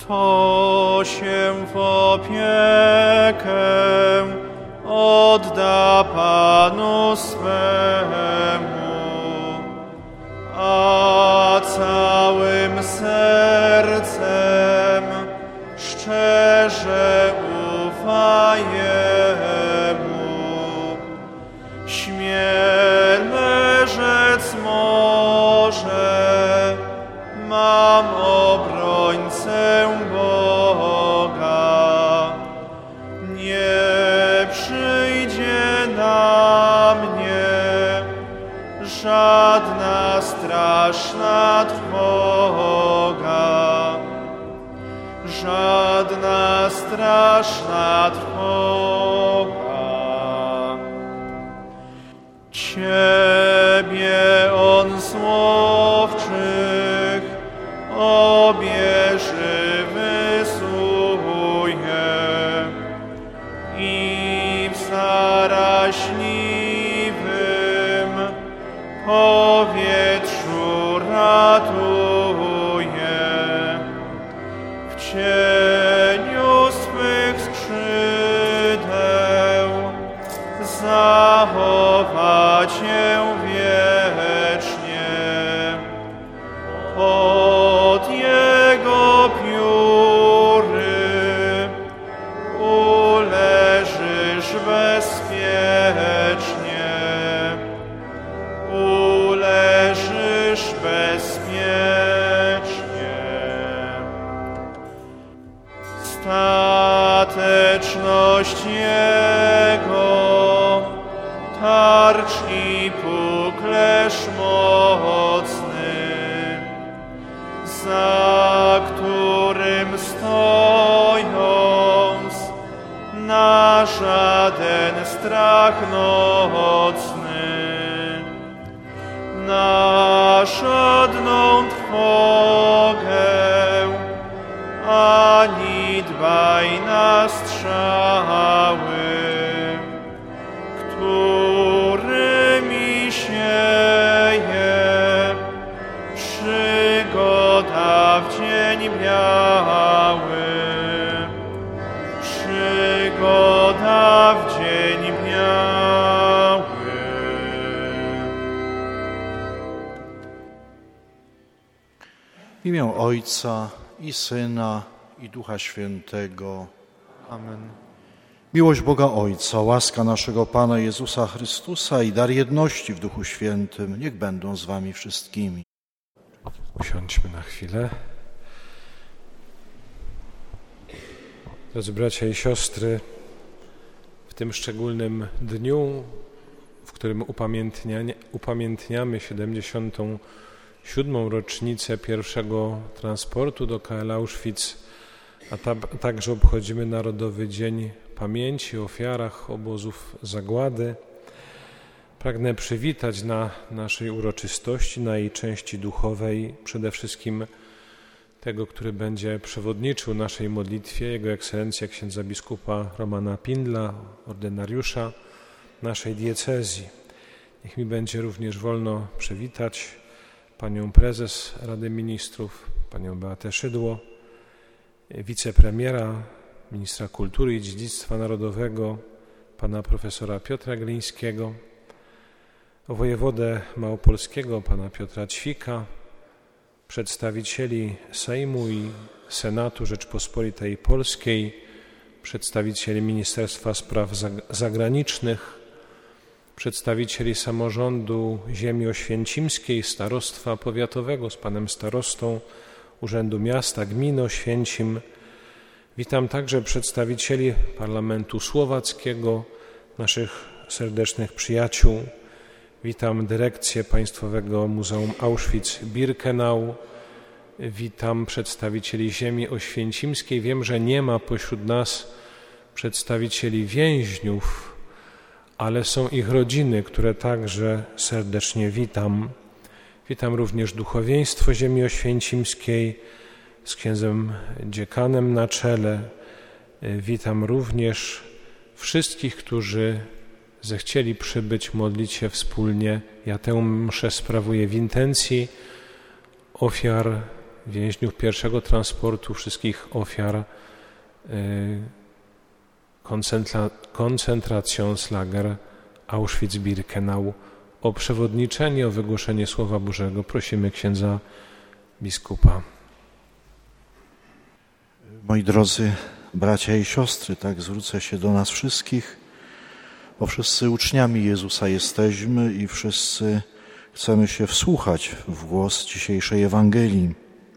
kto się w opiekę odda Panu swemu, a całym sercem szczerze ufa Jemu. Śmiele rzec może, mam obrońcę Boga. Nie przyjdzie na mnie żadna straszna trwoga, żadna straszna trwoga. Ciebie On z łowczych obieży wysłuje i w zaraźliwym powietrzu ratuje. W cieniu swych skrzydeł zachowa Cię wiecznie. Pod Jego pióry uleżysz bezpiecznie. Uleżysz bezpiecznie. Stateczność Jego tarcz i puklerz mocny, za którym stojąc na żaden strach nocny, na żadną trwogę, ani dbaj na strzały, którymi sieje przygoda w dzień biały. Przygoda w dzień biały. W imię Ojca i Syna i Ducha Świętego. Amen. Miłość Boga Ojca, łaska naszego Pana Jezusa Chrystusa i dar jedności w Duchu Świętym niech będą z wami wszystkimi. Usiądźmy na chwilę. Drodzy bracia i siostry, w tym szczególnym dniu, w którym upamiętniamy 77. rocznicę pierwszego transportu do KL Auschwitz, a także obchodzimy Narodowy Dzień Pamięci o ofiarach obozów zagłady, pragnę przywitać na naszej uroczystości, na jej części duchowej, przede wszystkim tego, który będzie przewodniczył naszej modlitwie, Jego Ekscelencję księdza biskupa Romana Pindla, ordynariusza naszej diecezji. Niech mi będzie również wolno przywitać panią prezes Rady Ministrów, panią Beatę Szydło, wicepremiera, ministra kultury i dziedzictwa narodowego, pana profesora Piotra Glińskiego, wojewodę małopolskiego, pana Piotra Ćwika, przedstawicieli Sejmu i Senatu Rzeczpospolitej Polskiej, przedstawicieli Ministerstwa Spraw Zagranicznych, przedstawicieli samorządu ziemi oświęcimskiej, starostwa powiatowego z panem starostą, Urzędu Miasta, Gminy Oświęcim. Witam także przedstawicieli Parlamentu Słowackiego, naszych serdecznych przyjaciół. Witam dyrekcję Państwowego Muzeum Auschwitz-Birkenau. Witam przedstawicieli ziemi oświęcimskiej. Wiem, że nie ma pośród nas przedstawicieli więźniów, ale są ich rodziny, które także serdecznie witam. Witam również duchowieństwo ziemi oświęcimskiej z księdzem dziekanem na czele. Witam również wszystkich, którzy zechcieli przybyć, modlić się wspólnie. Ja tę mszę sprawuję w intencji ofiar więźniów pierwszego transportu wszystkich ofiar Konzentrationslager Auschwitz-Birkenau o przewodniczenie, o wygłoszenie Słowa Bożego. Prosimy księdza biskupa. Moi drodzy bracia i siostry, tak zwrócę się do nas wszystkich, bo wszyscy uczniami Jezusa jesteśmy i wszyscy chcemy się wsłuchać w głos dzisiejszej Ewangelii.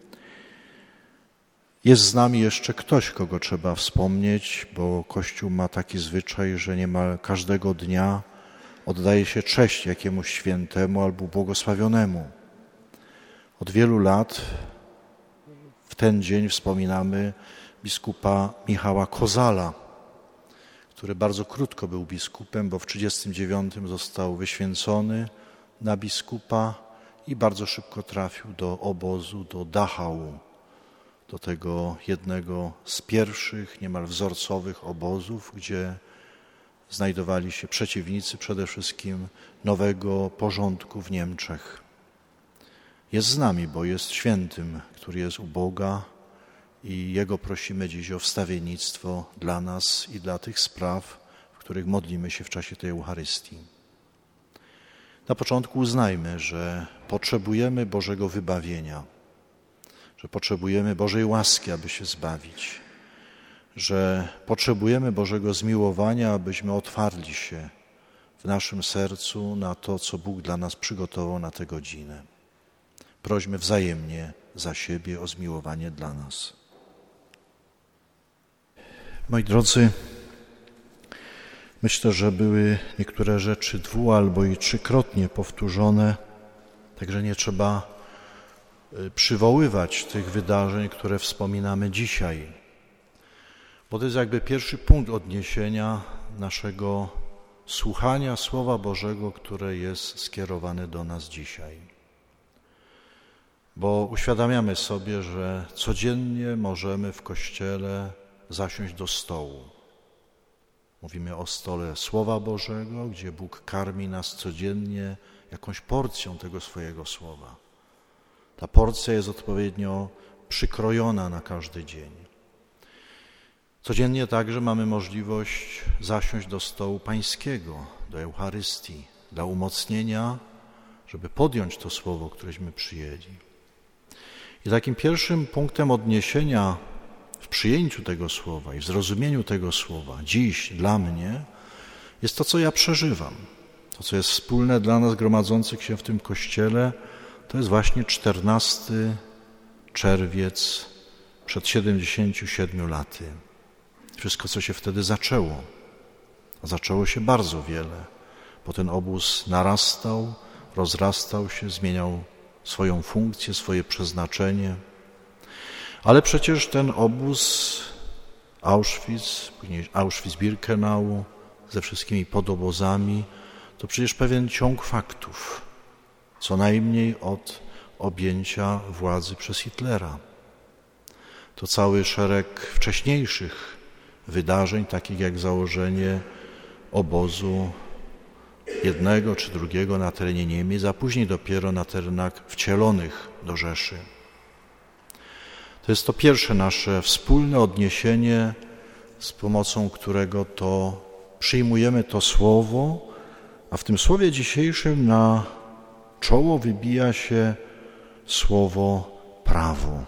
Jest z nami jeszcze ktoś, kogo trzeba wspomnieć, bo Kościół ma taki zwyczaj, że niemal każdego dnia oddaje się cześć jakiemuś świętemu albo błogosławionemu. Od wielu lat w ten dzień wspominamy biskupa Michała Kozala, który bardzo krótko był biskupem, bo w 1939 został wyświęcony na biskupa i bardzo szybko trafił do obozu, do Dachau, do tego jednego z pierwszych, niemal wzorcowych obozów, gdzie znajdowali się przeciwnicy przede wszystkim nowego porządku w Niemczech. Jest z nami, bo jest świętym, który jest u Boga i Jego prosimy dziś o wstawiennictwo dla nas i dla tych spraw, w których modlimy się w czasie tej Eucharystii. Na początku uznajmy, że potrzebujemy Bożego wybawienia, że potrzebujemy Bożej łaski, aby się zbawić, że potrzebujemy Bożego zmiłowania, abyśmy otwarli się w naszym sercu na to, co Bóg dla nas przygotował na tę godzinę. Prośmy wzajemnie za siebie o zmiłowanie dla nas. Moi drodzy, myślę, że były niektóre rzeczy albo i trzykrotnie powtórzone, także nie trzeba przywoływać tych wydarzeń, które wspominamy dzisiaj, bo to jest jakby pierwszy punkt odniesienia naszego słuchania Słowa Bożego, które jest skierowane do nas dzisiaj. Bo uświadamiamy sobie, że codziennie możemy w Kościele zasiąść do stołu. Mówimy o stole Słowa Bożego, gdzie Bóg karmi nas codziennie jakąś porcją tego swojego Słowa. Ta porcja jest odpowiednio przykrojona na każdy dzień. Codziennie także mamy możliwość zasiąść do stołu pańskiego, do Eucharystii, dla umocnienia, żeby podjąć to słowo, któreśmy przyjęli. I takim pierwszym punktem odniesienia w przyjęciu tego słowa i w zrozumieniu tego słowa dziś dla mnie jest to, co ja przeżywam. To, co jest wspólne dla nas gromadzących się w tym Kościele, to jest właśnie 14 czerwiec przed 77 laty. Wszystko, co się wtedy zaczęło. A zaczęło się bardzo wiele, bo ten obóz narastał, rozrastał się, zmieniał swoją funkcję, swoje przeznaczenie. Ale przecież ten obóz Auschwitz, później Auschwitz-Birkenau ze wszystkimi podobozami, to przecież pewien ciąg faktów, co najmniej od objęcia władzy przez Hitlera. To cały szereg wcześniejszych wydarzeń, takich jak założenie obozu jednego czy drugiego na terenie Niemiec, a później dopiero na terenach wcielonych do Rzeszy. To jest to pierwsze nasze wspólne odniesienie, z pomocą którego to przyjmujemy to słowo, a w tym słowie dzisiejszym na czoło wybija się słowo prawo.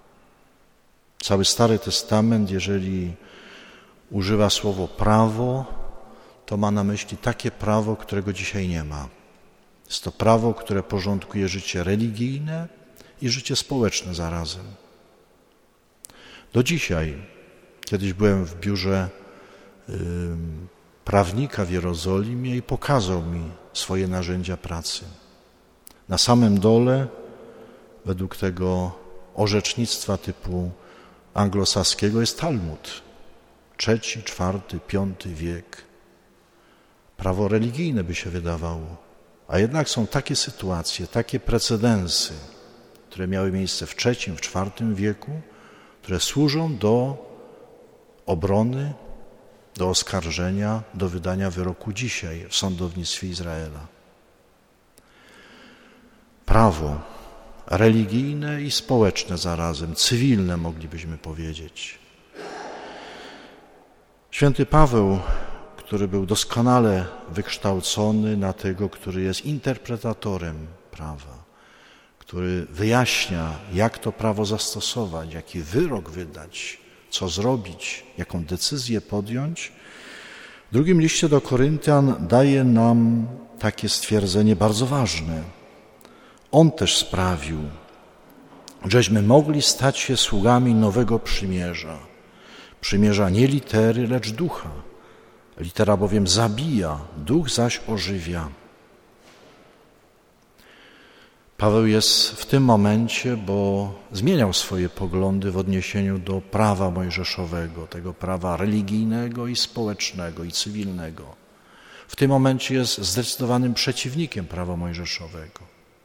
Cały Stary Testament, jeżeli używa słowo prawo, to ma na myśli takie prawo, którego dzisiaj nie ma. Jest to prawo, które porządkuje życie religijne i życie społeczne zarazem. Do dzisiaj, kiedyś byłem w biurze prawnika w Jerozolimie i pokazał mi swoje narzędzia pracy. Na samym dole, według tego orzecznictwa typu anglosaskiego, jest Talmud. III, IV, V wiek. Prawo religijne by się wydawało. A jednak są takie sytuacje, takie precedensy, które miały miejsce w III, w IV wieku, które służą do obrony, do oskarżenia, do wydania wyroku dzisiaj w sądownictwie Izraela. Prawo, religijne i społeczne zarazem, cywilne moglibyśmy powiedzieć. Święty Paweł, który był doskonale wykształcony na tego, który jest interpretatorem prawa, który wyjaśnia, jak to prawo zastosować, jaki wyrok wydać, co zrobić, jaką decyzję podjąć, w drugim liście do Koryntian daje nam takie stwierdzenie bardzo ważne. On też sprawił, żeśmy mogli stać się sługami nowego przymierza. Przymierza nie litery, lecz ducha. Litera bowiem zabija, duch zaś ożywia. Paweł jest w tym momencie, bo zmieniał swoje poglądy w odniesieniu do prawa mojżeszowego, tego prawa religijnego i społecznego i cywilnego. W tym momencie jest zdecydowanym przeciwnikiem prawa mojżeszowego.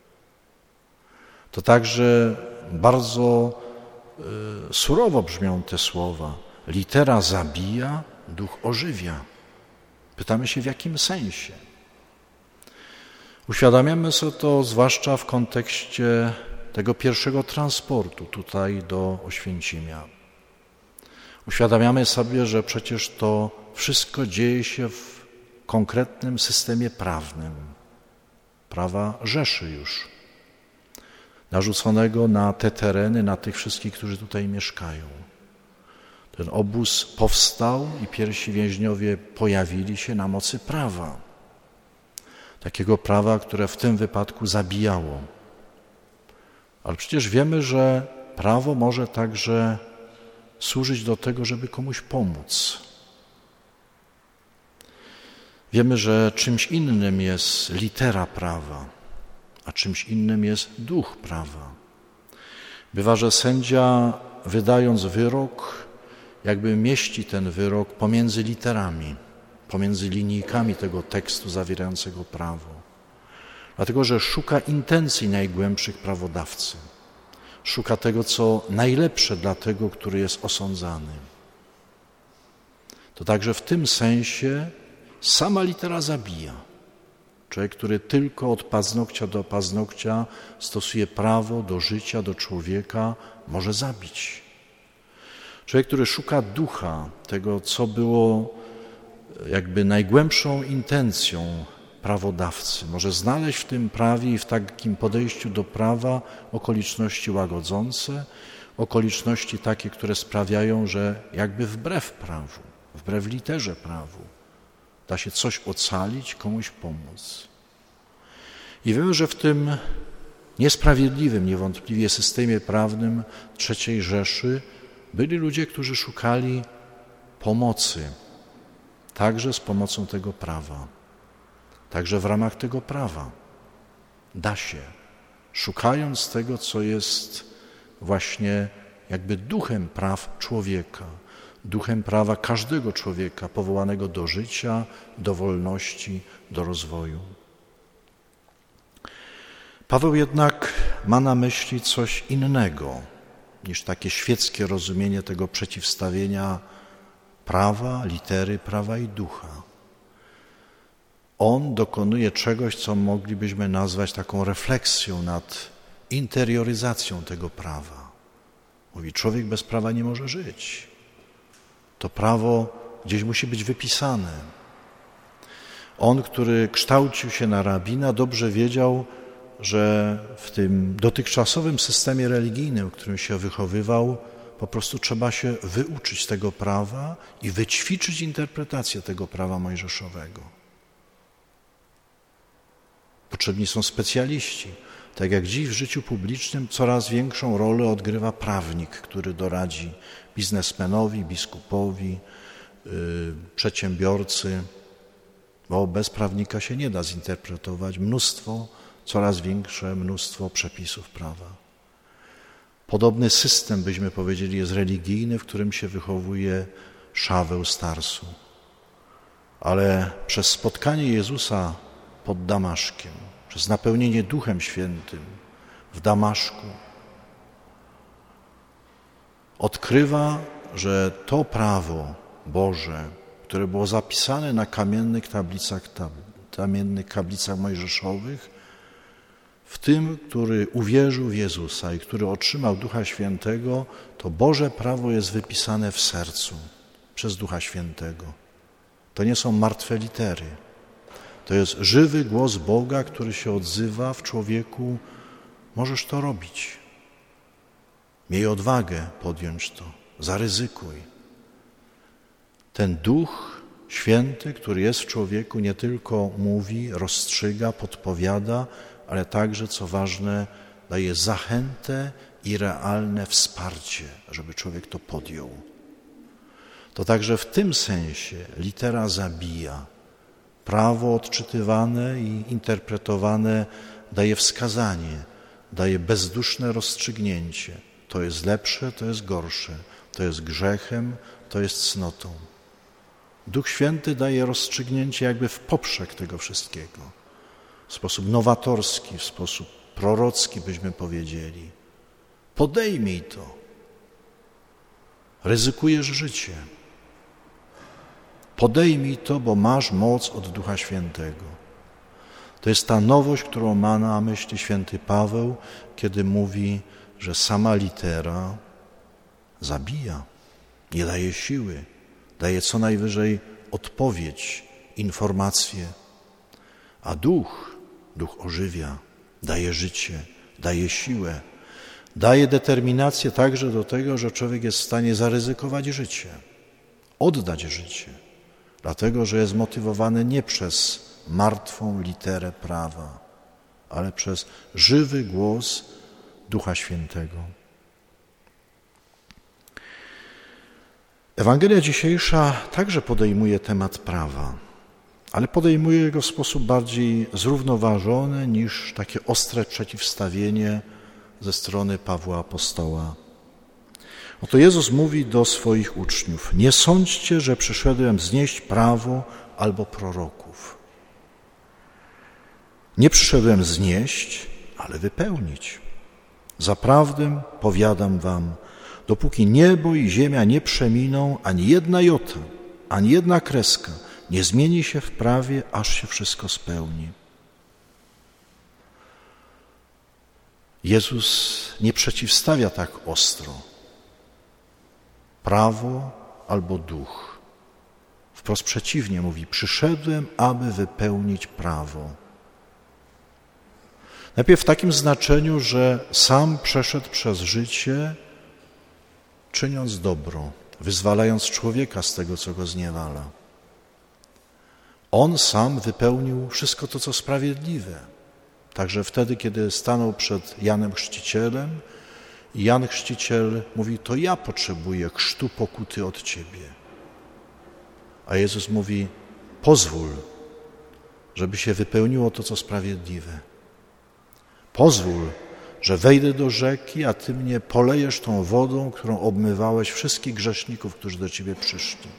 To także bardzo surowo brzmią te słowa. Litera zabija, duch ożywia. Pytamy się, w jakim sensie? Uświadamiamy sobie to zwłaszcza w kontekście tego pierwszego transportu tutaj do Oświęcimia. Uświadamiamy sobie, że przecież to wszystko dzieje się w konkretnym systemie prawnym, prawa Rzeszy już, narzuconego na te tereny, na tych wszystkich, którzy tutaj mieszkają. Ten obóz powstał i pierwsi więźniowie pojawili się na mocy prawa. Takiego prawa, które w tym wypadku zabijało. Ale przecież wiemy, że prawo może także służyć do tego, żeby komuś pomóc. Wiemy, że czymś innym jest litera prawa, a czymś innym jest duch prawa. Bywa, że sędzia, wydając wyrok, jakby mieści ten wyrok pomiędzy literami, pomiędzy linijkami tego tekstu zawierającego prawo. Dlatego, że szuka intencji najgłębszych prawodawcy. Szuka tego, co najlepsze dla tego, który jest osądzany. To także w tym sensie sama litera zabija. Człowiek, który tylko od paznokcia do paznokcia stosuje prawo do życia, do człowieka, może zabić. Człowiek, który szuka ducha, tego, co było jakby najgłębszą intencją prawodawcy, może znaleźć w tym prawie i w takim podejściu do prawa okoliczności łagodzące, okoliczności takie, które sprawiają, że jakby wbrew prawu, wbrew literze prawu, da się coś ocalić, komuś pomóc. I wiemy, że w tym niesprawiedliwym, niewątpliwie systemie prawnym III Rzeszy byli ludzie, którzy szukali pomocy, także z pomocą tego prawa, także w ramach tego prawa. Da się, szukając tego, co jest właśnie jakby duchem praw człowieka, duchem prawa każdego człowieka powołanego do życia, do wolności, do rozwoju. Paweł jednak ma na myśli coś innego niż takie świeckie rozumienie tego przeciwstawienia prawa, litery, prawa i ducha. On dokonuje czegoś, co moglibyśmy nazwać taką refleksją nad interioryzacją tego prawa. Mówi, człowiek bez prawa nie może żyć. To prawo gdzieś musi być wypisane. On, który kształcił się na rabina, dobrze wiedział, że w tym dotychczasowym systemie religijnym, w którym się wychowywał, po prostu trzeba się wyuczyć tego prawa i wyćwiczyć interpretację tego prawa mojżeszowego. Potrzebni są specjaliści. Tak jak dziś w życiu publicznym coraz większą rolę odgrywa prawnik, który doradzi biznesmenowi, biskupowi, przedsiębiorcy, bo bez prawnika się nie da zinterpretować coraz większe mnóstwo przepisów prawa. Podobny system, byśmy powiedzieli, jest religijny, w którym się wychowuje Szaweł z Tarsu. Ale przez spotkanie Jezusa pod Damaszkiem, przez napełnienie Duchem Świętym w Damaszku, odkrywa, że to prawo Boże, które było zapisane na kamiennych tablicach mojżeszowych, W tym, który uwierzył w Jezusa i który otrzymał Ducha Świętego, to Boże prawo jest wypisane w sercu przez Ducha Świętego. To nie są martwe litery. To jest żywy głos Boga, który się odzywa w człowieku. Możesz to robić. Miej odwagę podjąć to. Zaryzykuj. Ten Duch Święty, który jest w człowieku, nie tylko mówi, rozstrzyga, podpowiada, ale także, co ważne, daje zachętę i realne wsparcie, żeby człowiek to podjął. To także w tym sensie litera zabija. Prawo odczytywane i interpretowane daje wskazanie, daje bezduszne rozstrzygnięcie. To jest lepsze, to jest gorsze, to jest grzechem, to jest cnotą. Duch Święty daje rozstrzygnięcie jakby w poprzek tego wszystkiego. W sposób nowatorski, w sposób prorocki byśmy powiedzieli. Podejmij to. Ryzykujesz życie. Podejmij to, bo masz moc od Ducha Świętego. To jest ta nowość, którą ma na myśli święty Paweł, kiedy mówi, że sama litera zabija, nie daje siły, daje co najwyżej odpowiedź, informację, a Duch ożywia, daje życie, daje siłę, daje determinację także do tego, że człowiek jest w stanie zaryzykować życie, oddać życie, dlatego że jest motywowany nie przez martwą literę prawa, ale przez żywy głos Ducha Świętego. Ewangelia dzisiejsza także podejmuje temat prawa, ale podejmuje go w sposób bardziej zrównoważony niż takie ostre przeciwstawienie ze strony Pawła Apostoła. Oto Jezus mówi do swoich uczniów: nie sądźcie, że przyszedłem znieść prawo albo proroków. Nie przyszedłem znieść, ale wypełnić. Zaprawdę powiadam wam, dopóki niebo i ziemia nie przeminą, ani jedna jota, ani jedna kreska nie zmieni się w prawie, aż się wszystko spełni. Jezus nie przeciwstawia tak ostro prawo albo duch. Wprost przeciwnie mówi: przyszedłem, aby wypełnić prawo. Najpierw w takim znaczeniu, że sam przeszedł przez życie, czyniąc dobro, wyzwalając człowieka z tego, co go zniewala. On sam wypełnił wszystko to, co sprawiedliwe. Także wtedy, kiedy stanął przed Janem Chrzcicielem i Jan Chrzciciel mówi: to ja potrzebuję chrztu pokuty od Ciebie. A Jezus mówi: pozwól, żeby się wypełniło to, co sprawiedliwe. Pozwól, że wejdę do rzeki, a Ty mnie polejesz tą wodą, którą obmywałeś wszystkich grzeszników, którzy do Ciebie przyszli.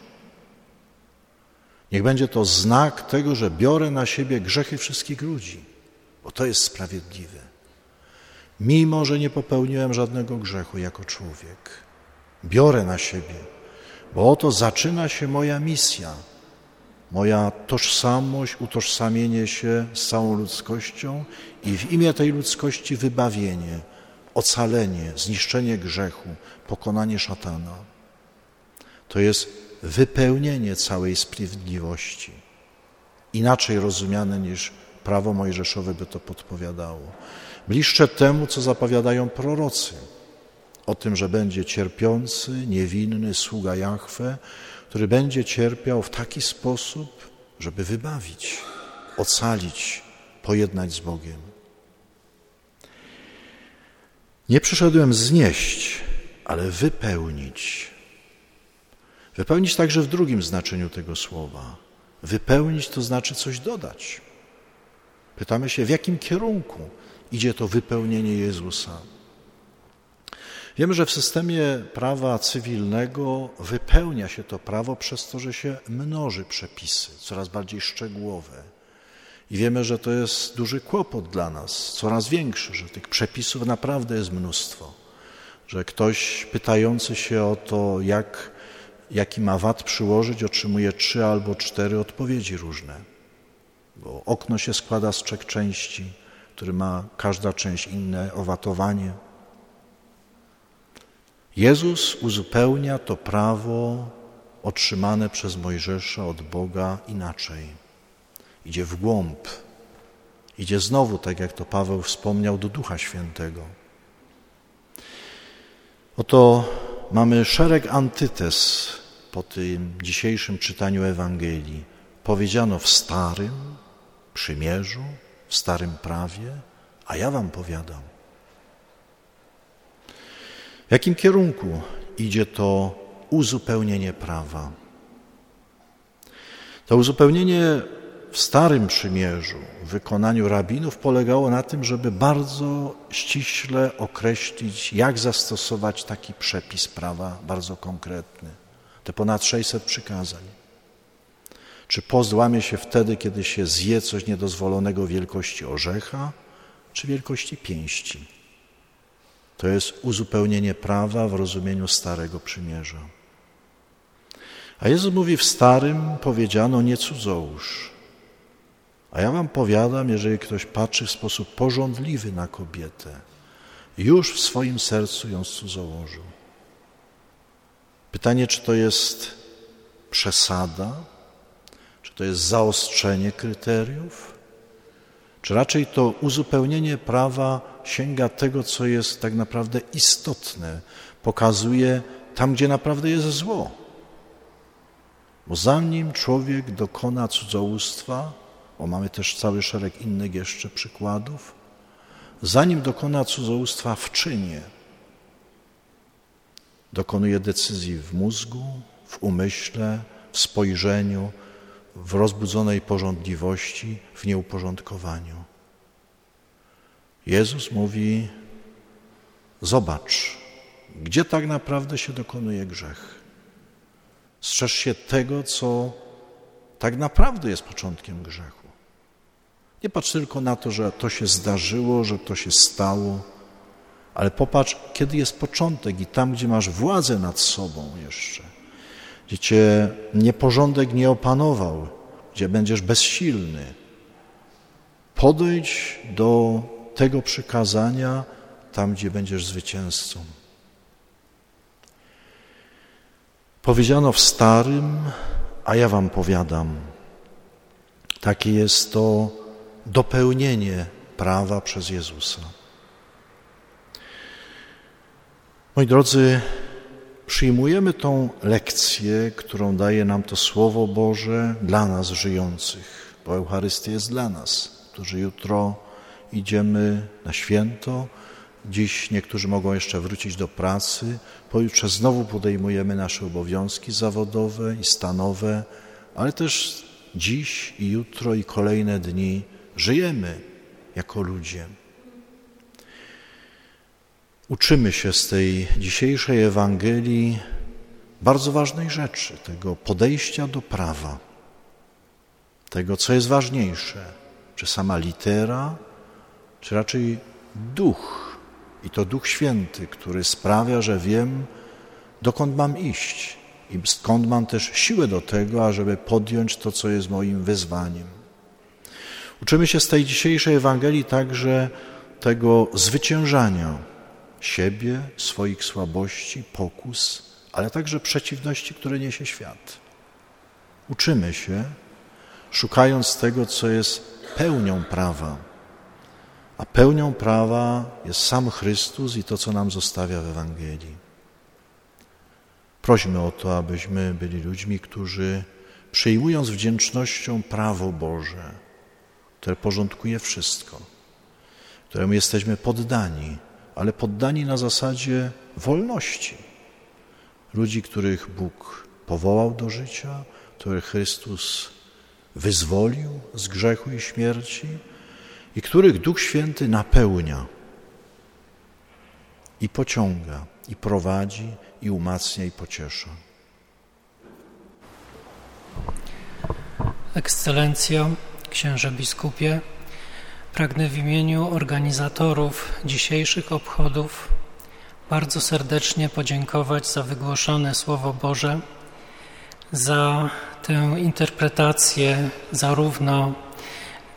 Niech będzie to znak tego, że biorę na siebie grzechy wszystkich ludzi, bo to jest sprawiedliwe. Mimo że nie popełniłem żadnego grzechu jako człowiek, biorę na siebie, bo oto zaczyna się moja misja, moja tożsamość, utożsamienie się z całą ludzkością i w imię tej ludzkości wybawienie, ocalenie, zniszczenie grzechu, pokonanie szatana. To jest wypełnienie całej sprawiedliwości, inaczej rozumiane niż prawo mojżeszowe by to podpowiadało. Bliższe temu, co zapowiadają prorocy, o tym, że będzie cierpiący, niewinny sługa Jahwe, który będzie cierpiał w taki sposób, żeby wybawić, ocalić, pojednać z Bogiem. Nie przyszedłem znieść, ale wypełnić. Wypełnić także w drugim znaczeniu tego słowa. Wypełnić to znaczy coś dodać. Pytamy się, w jakim kierunku idzie to wypełnienie Jezusa. Wiemy, że w systemie prawa cywilnego wypełnia się to prawo przez to, że się mnoży przepisy, coraz bardziej szczegółowe. I wiemy, że to jest duży kłopot dla nas, coraz większy, że tych przepisów naprawdę jest mnóstwo. Że ktoś pytający się o to, jaki ma VAT przyłożyć, otrzymuje 3 albo 4 odpowiedzi różne. Bo okno się składa z 3 części, który ma każda część inne owatowanie. Jezus uzupełnia to prawo otrzymane przez Mojżesza od Boga inaczej. Idzie w głąb. Idzie znowu, tak jak to Paweł wspomniał, do Ducha Świętego. Oto mamy szereg antytez po tym dzisiejszym czytaniu Ewangelii. Powiedziano w Starym Przymierzu, w Starym Prawie, a ja wam powiadam. W jakim kierunku idzie to uzupełnienie prawa? To uzupełnienie w Starym Przymierzu, w wykonaniu rabinów polegało na tym, żeby bardzo ściśle określić, jak zastosować taki przepis prawa bardzo konkretny. Te ponad 600 przykazań. Czy post łamie się wtedy, kiedy się zje coś niedozwolonego wielkości orzecha, czy wielkości pięści? To jest uzupełnienie prawa w rozumieniu Starego Przymierza. A Jezus mówi, w Starym powiedziano, nie cudzołóż. A ja wam powiadam, jeżeli ktoś patrzy w sposób pożądliwy na kobietę, już w swoim sercu ją cudzołożył. Pytanie, czy to jest przesada, czy to jest zaostrzenie kryteriów, czy raczej to uzupełnienie prawa sięga tego, co jest tak naprawdę istotne, pokazuje tam, gdzie naprawdę jest zło. Bo zanim człowiek dokona cudzołóstwa, bo mamy też cały szereg innych jeszcze przykładów, zanim dokona cudzołóstwa w czynie, dokonuje decyzji w mózgu, w umyśle, w spojrzeniu, w rozbudzonej pożądliwości, w nieuporządkowaniu. Jezus mówi, zobacz, gdzie tak naprawdę się dokonuje grzech. Strzeż się tego, co tak naprawdę jest początkiem grzechu. Nie patrz tylko na to, że to się zdarzyło, że to się stało, ale popatrz, kiedy jest początek i tam, gdzie masz władzę nad sobą jeszcze, gdzie cię nieporządek nie opanował, gdzie będziesz bezsilny. Podejdź do tego przykazania tam, gdzie będziesz zwycięzcą. Powiedziano w Starym, a ja wam powiadam. Takie jest to dopełnienie prawa przez Jezusa. Moi drodzy, przyjmujemy tą lekcję, którą daje nam to Słowo Boże dla nas żyjących, bo Eucharystia jest dla nas, którzy jutro idziemy na święto. Dziś niektórzy mogą jeszcze wrócić do pracy, pojutrze znowu podejmujemy nasze obowiązki zawodowe i stanowe, ale też dziś i jutro i kolejne dni żyjemy jako ludzie. Uczymy się z tej dzisiejszej Ewangelii bardzo ważnej rzeczy, tego podejścia do prawa, tego, co jest ważniejsze, czy sama litera, czy raczej duch, i to Duch Święty, który sprawia, że wiem, dokąd mam iść i skąd mam też siłę do tego, ażeby podjąć to, co jest moim wyzwaniem. Uczymy się z tej dzisiejszej Ewangelii także tego zwyciężania siebie, swoich słabości, pokus, ale także przeciwności, które niesie świat. Uczymy się, szukając tego, co jest pełnią prawa. A pełnią prawa jest sam Chrystus i to, co nam zostawia w Ewangelii. Prośmy o to, abyśmy byli ludźmi, którzy przyjmując wdzięcznością prawo Boże, które porządkuje wszystko, któremu jesteśmy poddani, ale poddani na zasadzie wolności. Ludzi, których Bóg powołał do życia, których Chrystus wyzwolił z grzechu i śmierci i których Duch Święty napełnia i pociąga, i prowadzi, i umacnia, i pociesza. Ekscelencjo, księże biskupie, pragnę w imieniu organizatorów dzisiejszych obchodów bardzo serdecznie podziękować za wygłoszone Słowo Boże, za tę interpretację zarówno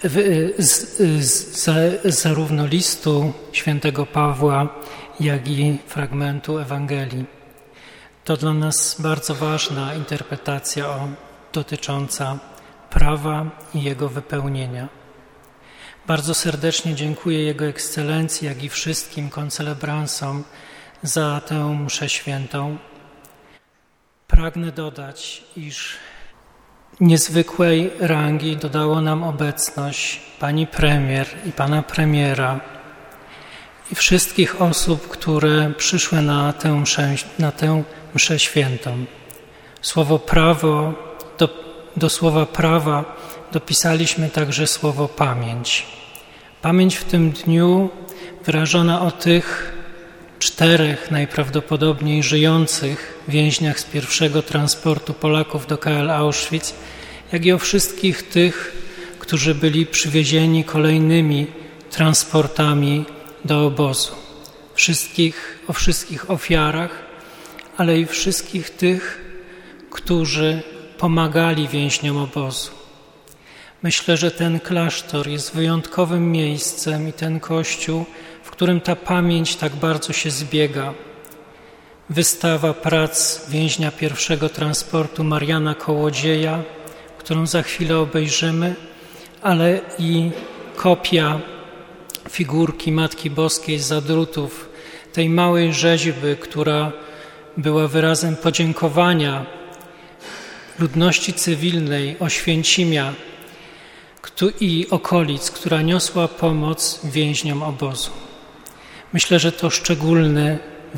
zarówno listu świętego Pawła, jak i fragmentu Ewangelii. To dla nas bardzo ważna interpretacja dotycząca prawa i jego wypełnienia. Bardzo serdecznie dziękuję Jego Ekscelencji, jak i wszystkim koncelebransom za tę mszę świętą. Pragnę dodać, iż niezwykłej rangi dodało nam obecność pani premier i pana premiera i wszystkich osób, które przyszły na tę mszę świętą. Słowo prawo, do słowa prawa dopisaliśmy także słowo pamięć. Pamięć w tym dniu wyrażona o tych 4 najprawdopodobniej żyjących więźniach z pierwszego transportu Polaków do KL Auschwitz, jak i o wszystkich tych, którzy byli przywiezieni kolejnymi transportami do obozu. O wszystkich ofiarach, ale i wszystkich tych, którzy pomagali więźniom obozu. Myślę, że ten klasztor jest wyjątkowym miejscem i ten kościół, w którym ta pamięć tak bardzo się zbiega. Wystawa prac więźnia pierwszego transportu Mariana Kołodzieja, którą za chwilę obejrzymy, ale i kopia figurki Matki Boskiej z Zadrutów, tej małej rzeźby, która była wyrazem podziękowania ludności cywilnej Oświęcimia i okolic, która niosła pomoc więźniom obozu. Myślę, że to szczególny,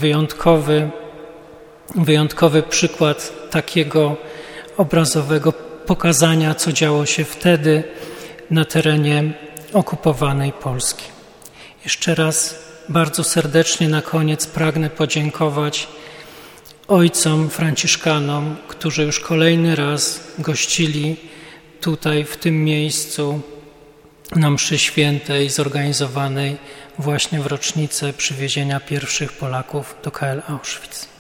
wyjątkowy przykład takiego obrazowego pokazania, co działo się wtedy na terenie okupowanej Polski. Jeszcze raz bardzo serdecznie na koniec pragnę podziękować ojcom franciszkanom, którzy już kolejny raz gościli tutaj, w tym miejscu, na mszy świętej zorganizowanej właśnie w rocznicę przywiezienia pierwszych Polaków do KL Auschwitz.